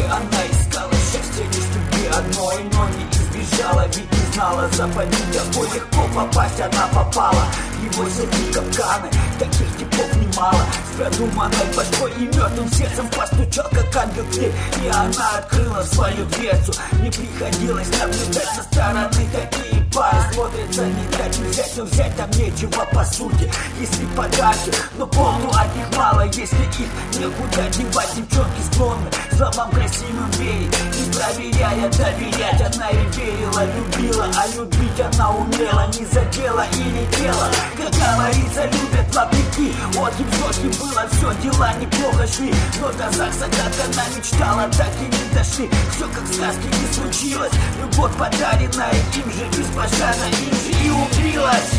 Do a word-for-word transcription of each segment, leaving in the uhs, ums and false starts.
она искала счастье лишь в любви одной, но не избежала, ведь не знала, западни такой легко попасть она попала. Его сети капканы, таких типов немало, с продуманной башкой и мертвым сердцем постучал как ангел в дверь, и она открыла свою дверцу. Не приходилось наблюдать со стороны, такие пары смотрятся не так взять, но взять там нечего по сути. Если подарки, но полну от них мало, если их некуда девать. Девчонки склонны словам красивым верить, не проверяя доверять. Она и верила, любила, а любить она умела, не за дело или тело. Как говорится, любят вопреки. От девчонки было все, дела неплохо шли, но до ЗАГСа, как она мечтала, так и не дошли. Все как в сказке не случилось, любовь подаренная им же, беспощадно им же и убилась.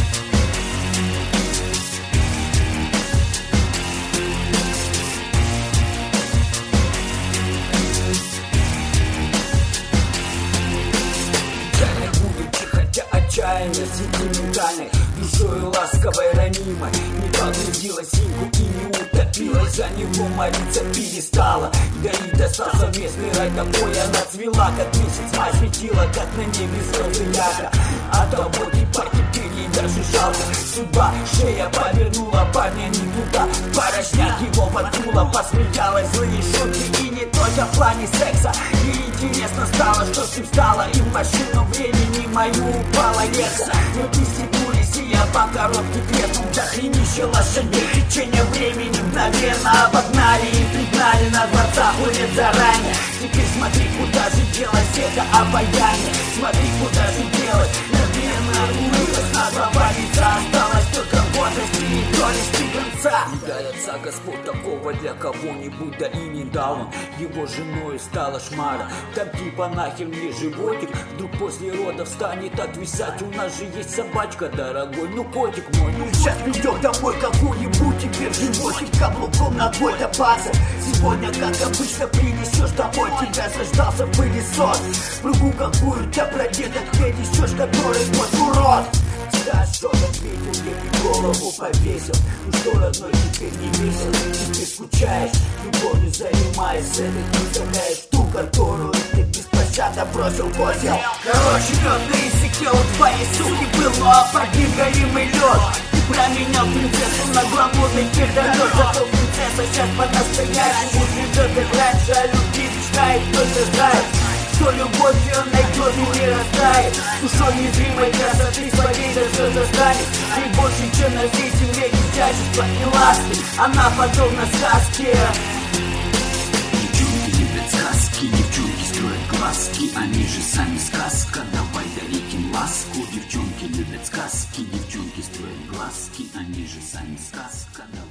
Отчаяние сентиментальной, веселой, ласковой, ранимой, не погрузилась синьку и не утопилась, за него молиться перестала. Да и достал совместный рай, такой она цвела, как месяц май светила, как на небе звезды ярко. А того типа теперь ей даже жалко. Судьба шея повернула парня не туда, порожняк его воткнула, посмеялась, злые шутки и не только в плане секса. Ей интересно стало, что с ним стало, и в машину времени мою упала леса. Люди стянулись, и я по коробке кретом дохренища лошадей. Течение времени мгновенно обогнали и пригнали на дворцах улиц заранее. Теперь смотри, куда же делось это обаяние, смотри, куда же делать. Наверное, улыбок на два лица, осталось только возраст и горести конца. Не дай отца Господь такого для кого-нибудь, да и не дал он. Его женой стала шмара, там типа нахер мне животик, вдруг после родов станет отвисать. У нас же есть собачка, дорогой, ну котик мой. Сейчас придет домой какую-нибудь, теперь животик каблуком ногой добаться. Сегодня, как обычно, принесешь домой, тебя заждался пылесос. Пругу какую тебя прадедок принесешь, который вот урод. Да что ответил, я и голову повесил. Ну что, родной, теперь не весел, теперь скучаешь, любовью занимаешься, ты представляешь ту, которую ты беспощадно бросил в озеро. Короче, лед на языке у твоей суки был, ну а погиб горимый лед. Ты променял принцессу на гламурный пердолет, зато принцесса сейчас по-настоящему живет как раньше, а любви мечтает только знает, что любовью найдет и не растает. Душой незримой красоты своей даже застанет. И больше, чем на всей земле изящества и ласки, она подобна сказке. Девчонки любят сказки, девчонки строят глазки, они же сами сказка, давай дарить им ласку. Девчонки любят сказки, девчонки строят глазки, они же сами сказка.